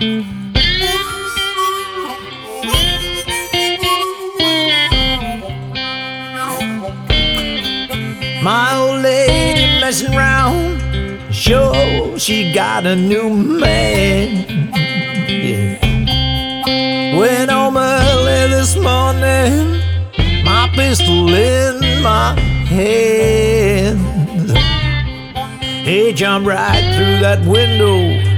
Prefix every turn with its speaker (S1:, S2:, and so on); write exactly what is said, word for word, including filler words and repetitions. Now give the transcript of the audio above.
S1: My old lady messing around, sure she got a new man. Yeah. Went home early this morning, my pistol in my hand. He jumped right through that window,